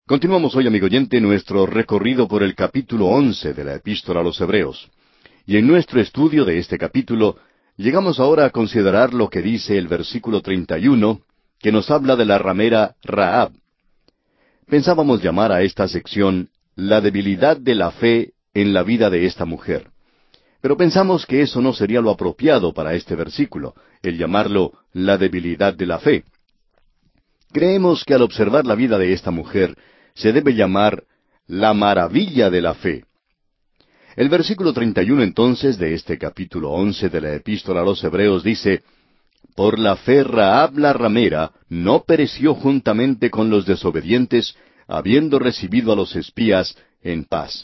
Continuamos hoy, amigo oyente, nuestro recorrido por el capítulo 11 de la Epístola a los Hebreos. Y en nuestro estudio de este capítulo, llegamos ahora a considerar lo que dice el versículo 31, que nos habla de la ramera Rahab. Pensábamos llamar a esta sección la debilidad de la fe en la vida de esta mujer. Pero pensamos que eso no sería lo apropiado para este versículo, el llamarlo la debilidad de la fe. Creemos que al observar la vida de esta mujer, se debe llamar la maravilla de la fe. El versículo 31 entonces de este capítulo 11 de la Epístola a los Hebreos dice: Por la fe Rahab la ramera no pereció juntamente con los desobedientes, habiendo recibido a los espías en paz.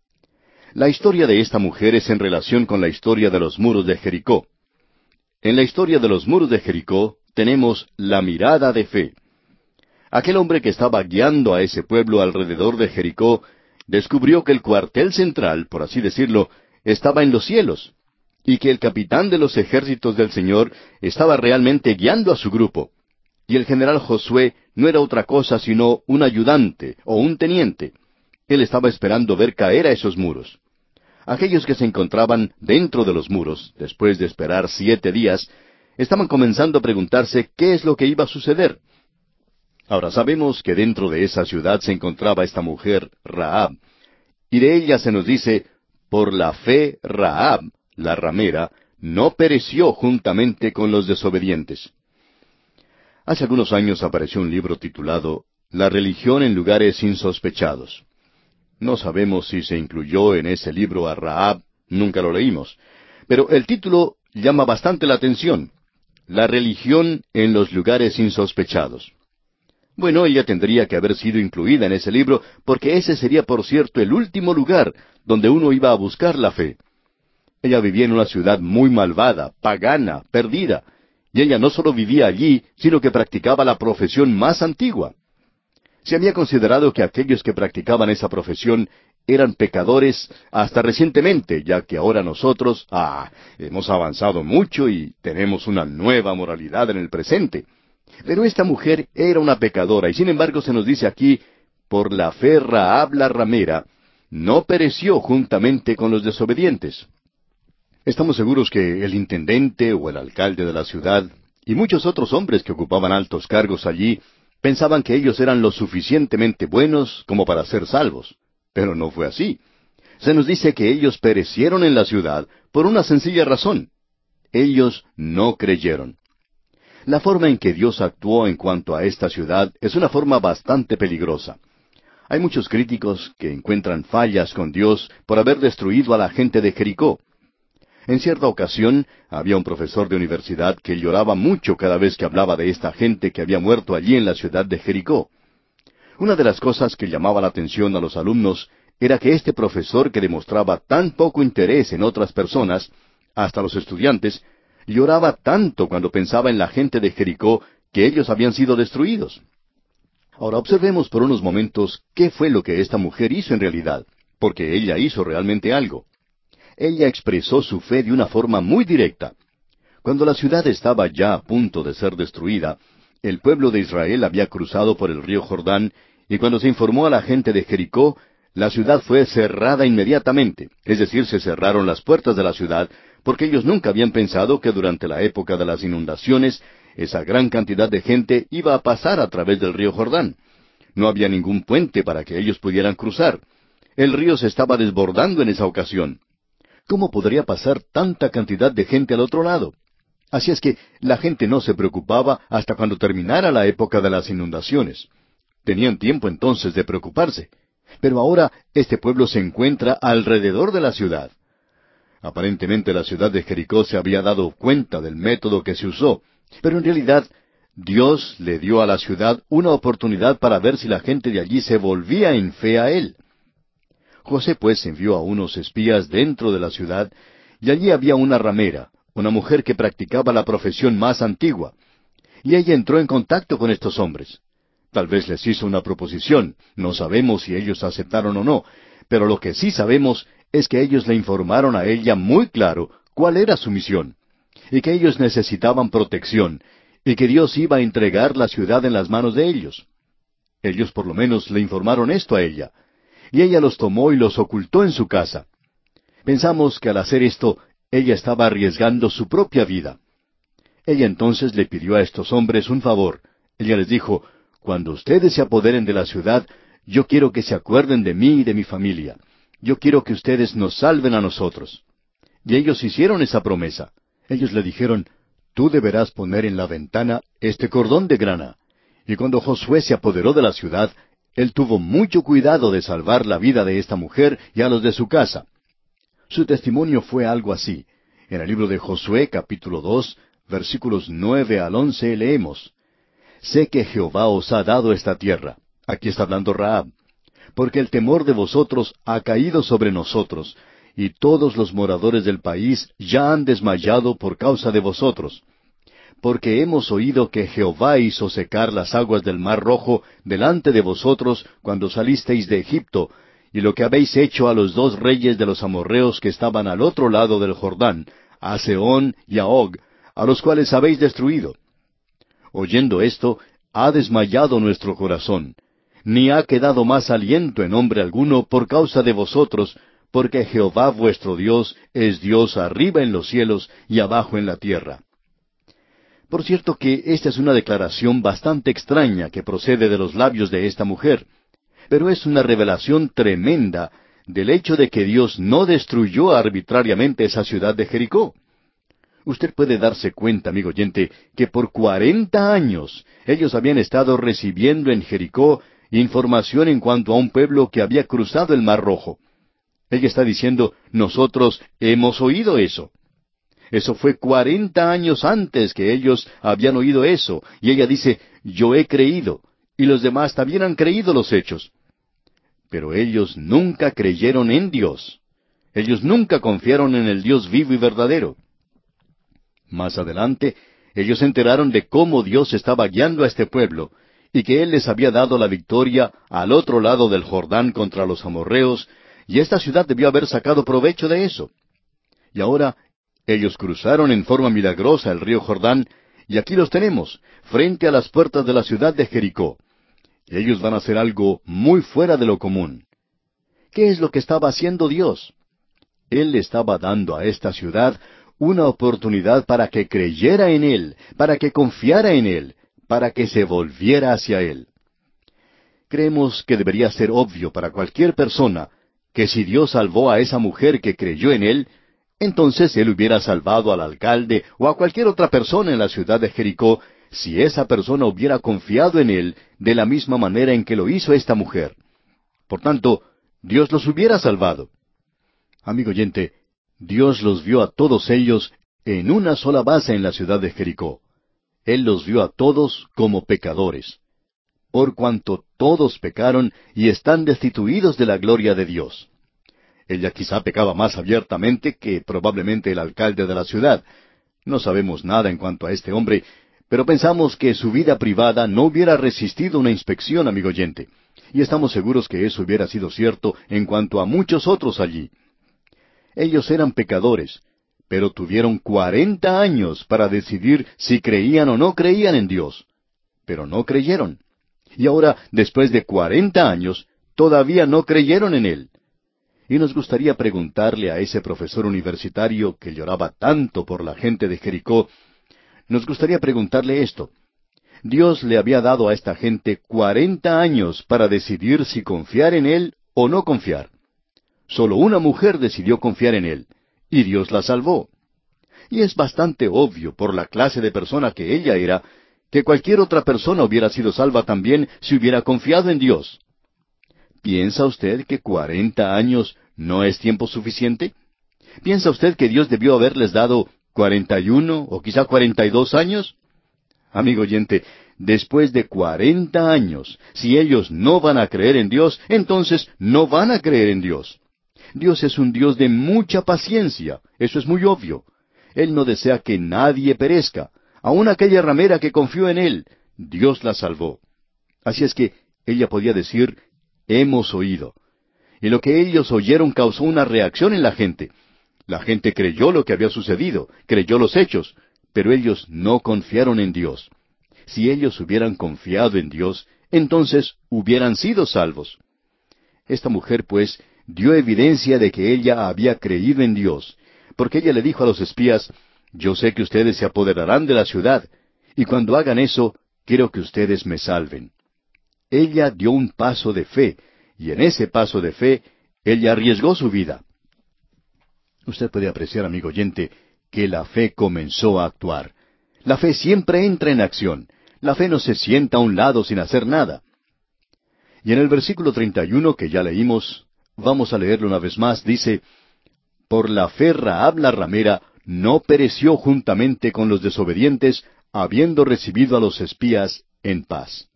La historia de esta mujer es en relación con la historia de los muros de Jericó. En la historia de los muros de Jericó tenemos la mirada de fe. Aquel hombre que estaba guiando a ese pueblo alrededor de Jericó descubrió que el cuartel central, por así decirlo, estaba en los cielos, y que el capitán de los ejércitos del Señor estaba realmente guiando a su grupo. Y el general Josué no era otra cosa sino un ayudante o un teniente. Él estaba esperando ver caer a esos muros. Aquellos que se encontraban dentro de los muros, después de esperar 7 días, estaban comenzando a preguntarse qué es lo que iba a suceder. Ahora sabemos que dentro de esa ciudad se encontraba esta mujer, Rahab, y de ella se nos dice: por la fe Rahab, la ramera, no pereció juntamente con los desobedientes. Hace algunos años apareció un libro titulado La religión en lugares insospechados. No sabemos si se incluyó en ese libro a Rahab, nunca lo leímos, pero el título llama bastante la atención: La religión en los lugares insospechados. Bueno, ella tendría que haber sido incluida en ese libro, porque ese sería, por cierto, el último lugar donde uno iba a buscar la fe. Ella vivía en una ciudad muy malvada, pagana, perdida, y ella no solo vivía allí, sino que practicaba la profesión más antigua. Se había considerado que aquellos que practicaban esa profesión eran pecadores hasta recientemente, ya que ahora nosotros, hemos avanzado mucho y tenemos una nueva moralidad en el presente. Pero esta mujer era una pecadora, y sin embargo se nos dice aquí: por la fe Rahab la ramera no pereció juntamente con los desobedientes. Estamos seguros que el intendente o el alcalde de la ciudad y muchos otros hombres que ocupaban altos cargos allí pensaban que ellos eran lo suficientemente buenos como para ser salvos. Pero no fue así. Se nos dice que ellos perecieron en la ciudad por una sencilla razón: ellos no creyeron. La forma en que Dios actuó en cuanto a esta ciudad es una forma bastante peligrosa. Hay muchos críticos que encuentran fallas con Dios por haber destruido a la gente de Jericó. En cierta ocasión había un profesor de universidad que lloraba mucho cada vez que hablaba de esta gente que había muerto allí en la ciudad de Jericó. Una de las cosas que llamaba la atención a los alumnos era que este profesor, que demostraba tan poco interés en otras personas, hasta los estudiantes, lloraba tanto cuando pensaba en la gente de Jericó, que ellos habían sido destruidos. Ahora observemos por unos momentos qué fue lo que esta mujer hizo en realidad, porque ella hizo realmente algo. Ella expresó su fe de una forma muy directa. Cuando la ciudad estaba ya a punto de ser destruida, el pueblo de Israel había cruzado por el río Jordán, y cuando se informó a la gente de Jericó, la ciudad fue cerrada inmediatamente, es decir, se cerraron las puertas de la ciudad, porque ellos nunca habían pensado que durante la época de las inundaciones, esa gran cantidad de gente iba a pasar a través del río Jordán. No había ningún puente para que ellos pudieran cruzar. El río se estaba desbordando en esa ocasión. ¿Cómo podría pasar tanta cantidad de gente al otro lado? Así es que la gente no se preocupaba hasta cuando terminara la época de las inundaciones. Tenían tiempo entonces de preocuparse. Pero ahora este pueblo se encuentra alrededor de la ciudad. Aparentemente la ciudad de Jericó se había dado cuenta del método que se usó, pero en realidad Dios le dio a la ciudad una oportunidad para ver si la gente de allí se volvía en fe a Él. José pues envió a unos espías dentro de la ciudad, y allí había una ramera, una mujer que practicaba la profesión más antigua, y ella entró en contacto con estos hombres. Tal vez les hizo una proposición, no sabemos si ellos aceptaron o no, pero lo que sí sabemos es que ellos le informaron a ella muy claro cuál era su misión, y que ellos necesitaban protección, y que Dios iba a entregar la ciudad en las manos de ellos. Ellos por lo menos le informaron esto a ella. Y ella los tomó y los ocultó en su casa. Pensamos que al hacer esto, ella estaba arriesgando su propia vida. Ella entonces le pidió a estos hombres un favor. Ella les dijo, cuando ustedes se apoderen de la ciudad, yo quiero que se acuerden de mí y de mi familia. Yo quiero que ustedes nos salven a nosotros. Y ellos hicieron esa promesa. Ellos le dijeron, tú deberás poner en la ventana este cordón de grana. Y cuando Josué se apoderó de la ciudad, él tuvo mucho cuidado de salvar la vida de esta mujer y a los de su casa. Su testimonio fue algo así. En el libro de Josué, capítulo 2, versículos 9 al 11, leemos, sé que Jehová os ha dado esta tierra. Aquí está hablando Rahab. Porque el temor de vosotros ha caído sobre nosotros, y todos los moradores del país ya han desmayado por causa de vosotros. Porque hemos oído que Jehová hizo secar las aguas del mar Rojo delante de vosotros cuando salisteis de Egipto, y lo que habéis hecho a los dos reyes de los amorrheos que estaban al otro lado del Jordán, a Sehón y a Og, a los cuales habéis destruido. Oyendo esto, ha desmayado nuestro corazón, ni ha quedado más aliento en hombre alguno por causa de vosotros, porque Jehová vuestro Dios es Dios arriba en los cielos y abajo en la tierra. Por cierto que esta es una declaración bastante extraña que procede de los labios de esta mujer, pero es una revelación tremenda del hecho de que Dios no destruyó arbitrariamente esa ciudad de Jericó. Usted puede darse cuenta, amigo oyente, que por 40 años ellos habían estado recibiendo en Jericó información en cuanto a un pueblo que había cruzado el Mar Rojo. Ella está diciendo, nosotros hemos oído eso. Eso fue 40 años antes que ellos habían oído eso. Y ella dice, yo he creído. Y los demás también han creído los hechos. Pero ellos nunca creyeron en Dios. Ellos nunca confiaron en el Dios vivo y verdadero. Más adelante, ellos se enteraron de cómo Dios estaba guiando a este pueblo, y que Él les había dado la victoria al otro lado del Jordán contra los amorrheos, y esta ciudad debió haber sacado provecho de eso. Y ahora, ellos cruzaron en forma milagrosa el río Jordán, y aquí los tenemos, frente a las puertas de la ciudad de Jericó. Ellos van a hacer algo muy fuera de lo común. ¿Qué es lo que estaba haciendo Dios? Él le estaba dando a esta ciudad una oportunidad para que creyera en Él, para que confiara en Él, para que se volviera hacia Él. Creemos que debería ser obvio para cualquier persona que si Dios salvó a esa mujer que creyó en Él, entonces Él hubiera salvado al alcalde o a cualquier otra persona en la ciudad de Jericó si esa persona hubiera confiado en Él de la misma manera en que lo hizo esta mujer. Por tanto, Dios los hubiera salvado. Amigo oyente, Dios los vio a todos ellos en una sola base en la ciudad de Jericó. Él los vio a todos como pecadores. Por cuanto todos pecaron y están destituidos de la gloria de Dios. Ella quizá pecaba más abiertamente que probablemente el alcalde de la ciudad. No sabemos nada en cuanto a este hombre, pero pensamos que su vida privada no hubiera resistido una inspección, amigo oyente. Y estamos seguros que eso hubiera sido cierto en cuanto a muchos otros allí. Ellos eran pecadores, pero tuvieron 40 años para decidir si creían o no creían en Dios. Pero no creyeron. Y ahora, después de 40 años, todavía no creyeron en Él. Y nos gustaría preguntarle a ese profesor universitario que lloraba tanto por la gente de Jericó, nos gustaría preguntarle esto. Dios le había dado a esta gente 40 años para decidir si confiar en Él o no confiar. Solo una mujer decidió confiar en Él, y Dios la salvó. Y es bastante obvio, por la clase de persona que ella era, que cualquier otra persona hubiera sido salva también si hubiera confiado en Dios. ¿Piensa usted que 40 años no es tiempo suficiente? ¿Piensa usted que Dios debió haberles dado 41 o quizá 42 años? Amigo oyente, después de 40 años, si ellos no van a creer en Dios, entonces no van a creer en Dios. Dios es un Dios de mucha paciencia, eso es muy obvio. Él no desea que nadie perezca. Aun aquella ramera que confió en Él, Dios la salvó. Así es que ella podía decir, hemos oído. Y lo que ellos oyeron causó una reacción en la gente. La gente creyó lo que había sucedido, creyó los hechos, pero ellos no confiaron en Dios. Si ellos hubieran confiado en Dios, entonces hubieran sido salvos. Esta mujer, pues, dio evidencia de que ella había creído en Dios, porque ella le dijo a los espías, yo sé que ustedes se apoderarán de la ciudad, y cuando hagan eso, quiero que ustedes me salven. Ella dio un paso de fe, y en ese paso de fe, ella arriesgó su vida. Usted puede apreciar, amigo oyente, que la fe comenzó a actuar. La fe siempre entra en acción. La fe no se sienta a un lado sin hacer nada. Y en el versículo 31 que ya leímos, vamos a leerlo una vez más, dice, por la fe Rahab la ramera no pereció juntamente con los desobedientes, habiendo recibido a los espías en paz.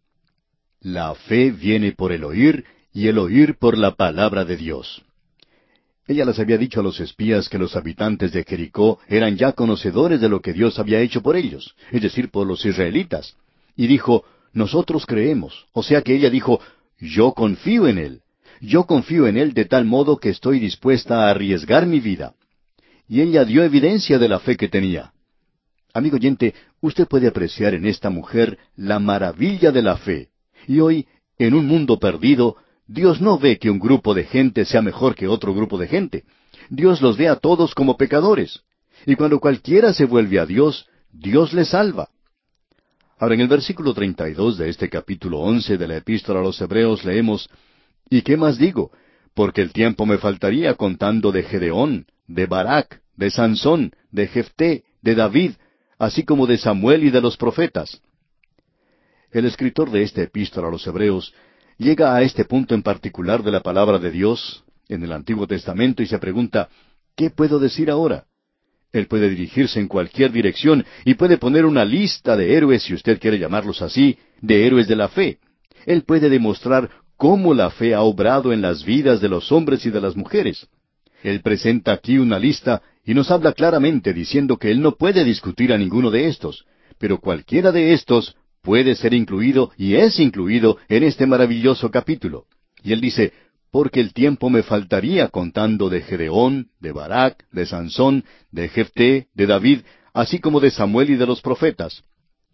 La fe viene por el oír, y el oír por la palabra de Dios. Ella les había dicho a los espías que los habitantes de Jericó eran ya conocedores de lo que Dios había hecho por ellos, es decir, por los israelitas. Y dijo, nosotros creemos. O sea que ella dijo, yo confío en Él. Yo confío en Él de tal modo que estoy dispuesta a arriesgar mi vida. Y ella dio evidencia de la fe que tenía. Amigo oyente, usted puede apreciar en esta mujer la maravilla de la fe. Y hoy, en un mundo perdido, Dios no ve que un grupo de gente sea mejor que otro grupo de gente. Dios los ve a todos como pecadores. Y cuando cualquiera se vuelve a Dios, Dios le salva. Ahora, en el versículo 32 de este capítulo 11 de la Epístola a los Hebreos leemos, ¿y qué más digo? Porque el tiempo me faltaría contando de Gedeón, de Barak, de Sansón, de Jefté, de David, así como de Samuel y de los profetas. El escritor de esta epístola a los Hebreos llega a este punto en particular de la palabra de Dios en el Antiguo Testamento y se pregunta, ¿qué puedo decir ahora? Él puede dirigirse en cualquier dirección y puede poner una lista de héroes, si usted quiere llamarlos así, de héroes de la fe. Él puede demostrar cómo la fe ha obrado en las vidas de los hombres y de las mujeres. Él presenta aquí una lista y nos habla claramente diciendo que él no puede discutir a ninguno de estos, pero cualquiera de estos puede ser incluido y es incluido en este maravilloso capítulo. Y él dice, porque el tiempo me faltaría contando de Gedeón, de Barak, de Sansón, de Jefté, de David, así como de Samuel y de los profetas.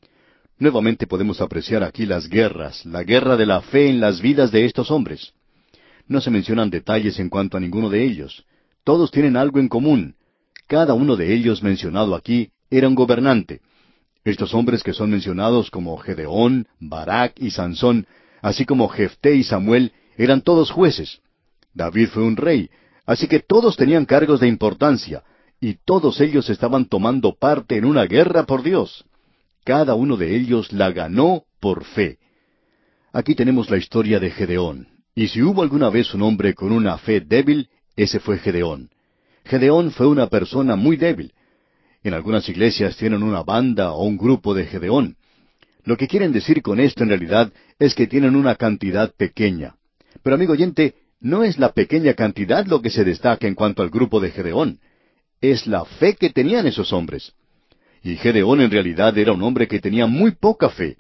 Nuevamente podemos apreciar aquí las guerras, la guerra de la fe en las vidas de estos hombres. No se mencionan detalles en cuanto a ninguno de ellos. Todos tienen algo en común. Cada uno de ellos mencionado aquí era un gobernante. Estos hombres que son mencionados como Gedeón, Barak y Sansón, así como Jefté y Samuel, eran todos jueces. David fue un rey, así que todos tenían cargos de importancia, y todos ellos estaban tomando parte en una guerra por Dios. Cada uno de ellos la ganó por fe. Aquí tenemos la historia de Gedeón, y si hubo alguna vez un hombre con una fe débil, ese fue Gedeón. Gedeón fue una persona muy débil. En algunas iglesias tienen una banda o un grupo de Gedeón. Lo que quieren decir con esto en realidad es que tienen una cantidad pequeña. Pero amigo oyente, no es la pequeña cantidad lo que se destaca en cuanto al grupo de Gedeón. Es la fe que tenían esos hombres. Y Gedeón en realidad era un hombre que tenía muy poca fe.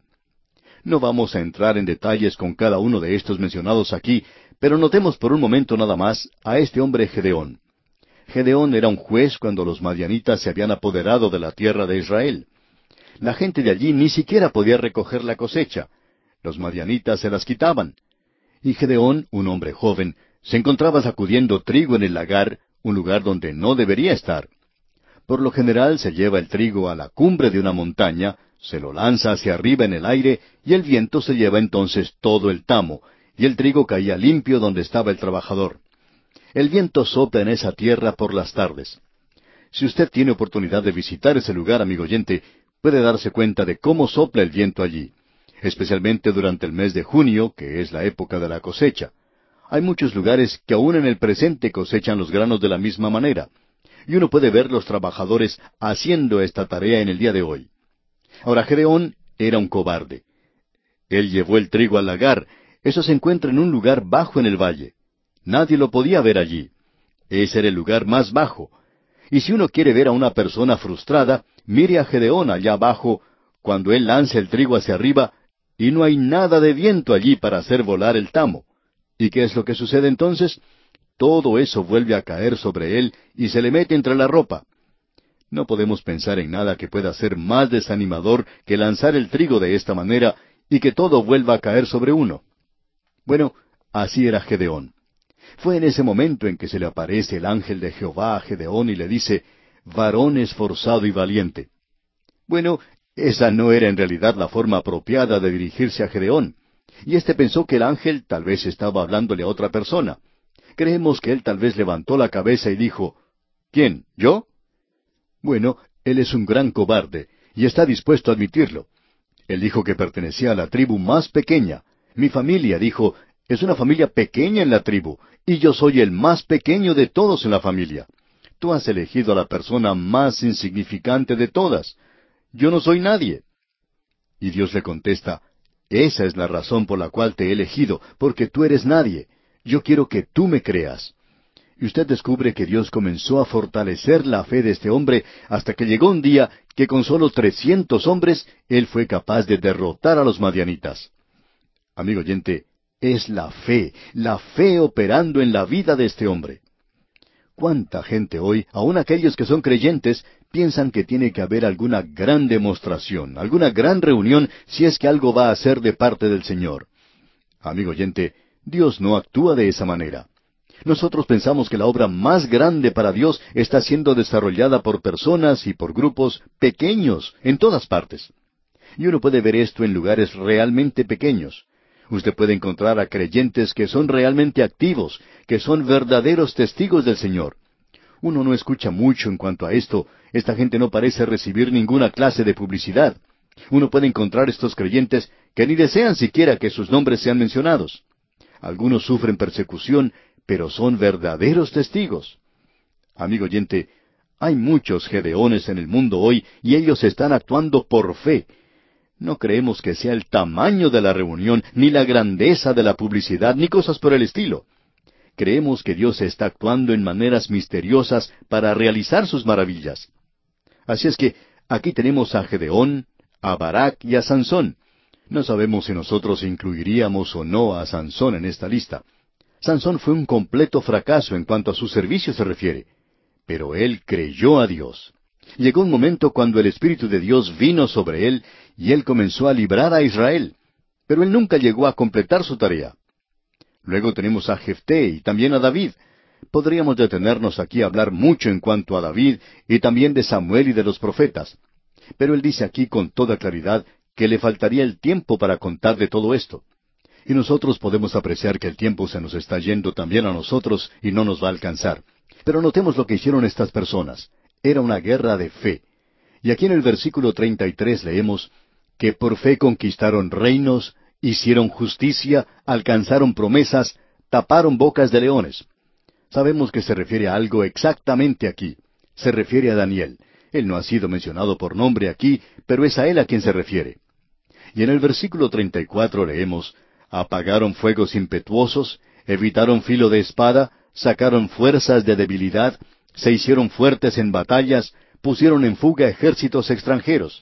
No vamos a entrar en detalles con cada uno de estos mencionados aquí, pero notemos por un momento nada más a este hombre Gedeón. Gedeón era un juez cuando los madianitas se habían apoderado de la tierra de Israel. La gente de allí ni siquiera podía recoger la cosecha. Los madianitas se las quitaban. Y Gedeón, un hombre joven, se encontraba sacudiendo trigo en el lagar, un lugar donde no debería estar. Por lo general se lleva el trigo a la cumbre de una montaña, se lo lanza hacia arriba en el aire, y el viento se lleva entonces todo el tamo, y el trigo caía limpio donde estaba el trabajador. El viento sopla en esa tierra por las tardes. Si usted tiene oportunidad de visitar ese lugar, amigo oyente, puede darse cuenta de cómo sopla el viento allí, especialmente durante el mes de junio, que es la época de la cosecha. Hay muchos lugares que aún en el presente cosechan los granos de la misma manera, y uno puede ver los trabajadores haciendo esta tarea en el día de hoy. Ahora, Gedeón era un cobarde. Él llevó el trigo al lagar. Eso se encuentra en un lugar bajo en el valle. Nadie lo podía ver allí. Ese era el lugar más bajo. Y si uno quiere ver a una persona frustrada, mire a Gedeón allá abajo, cuando él lanza el trigo hacia arriba, y no hay nada de viento allí para hacer volar el tamo. ¿Y qué es lo que sucede entonces? Todo eso vuelve a caer sobre él y se le mete entre la ropa. No podemos pensar en nada que pueda ser más desanimador que lanzar el trigo de esta manera y que todo vuelva a caer sobre uno. Bueno, así era Gedeón. Fue en ese momento en que se le aparece el ángel de Jehová a Gedeón y le dice, varón esforzado y valiente. Bueno, esa no era en realidad la forma apropiada de dirigirse a Gedeón. Y éste pensó que el ángel tal vez estaba hablándole a otra persona. Creemos que él tal vez levantó la cabeza y dijo, ¿quién? ¿Yo? Bueno, él es un gran cobarde, y está dispuesto a admitirlo. Él dijo que pertenecía a la tribu más pequeña. Mi familia, dijo, es una familia pequeña en la tribu, y yo soy el más pequeño de todos en la familia. Tú has elegido a la persona más insignificante de todas. Yo no soy nadie. Y Dios le contesta, esa es la razón por la cual te he elegido, porque tú eres nadie. Yo quiero que tú me creas. Y usted descubre que Dios comenzó a fortalecer la fe de este hombre hasta que llegó un día que con solo 300 hombres él fue capaz de derrotar a los madianitas. Amigo oyente, es la fe operando en la vida de este hombre. ¿Cuánta gente hoy, aun aquellos que son creyentes, piensan que tiene que haber alguna gran demostración, alguna gran reunión si es que algo va a ser de parte del Señor? Amigo oyente, Dios no actúa de esa manera. Nosotros pensamos que la obra más grande para Dios está siendo desarrollada por personas y por grupos pequeños en todas partes. Y uno puede ver esto en lugares realmente pequeños. Usted puede encontrar a creyentes que son realmente activos, que son verdaderos testigos del Señor. Uno no escucha mucho en cuanto a esto. Esta gente no parece recibir ninguna clase de publicidad. Uno puede encontrar estos creyentes que ni desean siquiera que sus nombres sean mencionados. Algunos sufren persecución, pero son verdaderos testigos. Amigo oyente, hay muchos Gedeones en el mundo hoy y ellos están actuando por fe. No creemos que sea el tamaño de la reunión, ni la grandeza de la publicidad, ni cosas por el estilo. Creemos que Dios está actuando en maneras misteriosas para realizar sus maravillas. Así es que aquí tenemos a Gedeón, a Barak y a Sansón. No sabemos si nosotros incluiríamos o no a Sansón en esta lista. Sansón fue un completo fracaso en cuanto a su servicio se refiere, pero él creyó a Dios. Llegó un momento cuando el Espíritu de Dios vino sobre él y él comenzó a librar a Israel, pero él nunca llegó a completar su tarea. Luego tenemos a Jefté y también a David. Podríamos detenernos aquí a hablar mucho en cuanto a David y también de Samuel y de los profetas. Pero él dice aquí con toda claridad que le faltaría el tiempo para contar de todo esto. Y nosotros podemos apreciar que el tiempo se nos está yendo también a nosotros y no nos va a alcanzar. Pero notemos lo que hicieron estas personas. Era una guerra de fe. Y aquí en el versículo 33 leemos que por fe conquistaron reinos, hicieron justicia, alcanzaron promesas, taparon bocas de leones. Sabemos que se refiere a algo exactamente aquí. Se refiere a Daniel. Él no ha sido mencionado por nombre aquí, pero es a él a quien se refiere. Y en el versículo 34 leemos, apagaron fuegos impetuosos, evitaron filo de espada, sacaron fuerzas de debilidad, se hicieron fuertes en batallas, pusieron en fuga ejércitos extranjeros.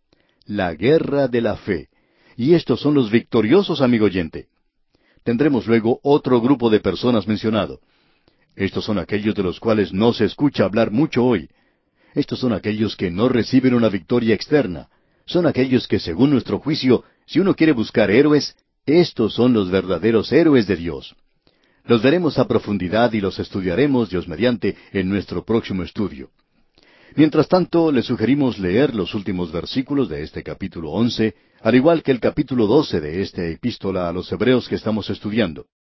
La guerra de la fe. Y estos son los victoriosos, amigo oyente. Tendremos luego otro grupo de personas mencionado. Estos son aquellos de los cuales no se escucha hablar mucho hoy. Estos son aquellos que no reciben una victoria externa. Son aquellos que, según nuestro juicio, si uno quiere buscar héroes, estos son los verdaderos héroes de Dios. Los veremos a profundidad y los estudiaremos, Dios mediante, en nuestro próximo estudio. Mientras tanto, le sugerimos leer los últimos versículos de este capítulo 11, al igual que el capítulo 12 de esta epístola a los Hebreos que estamos estudiando.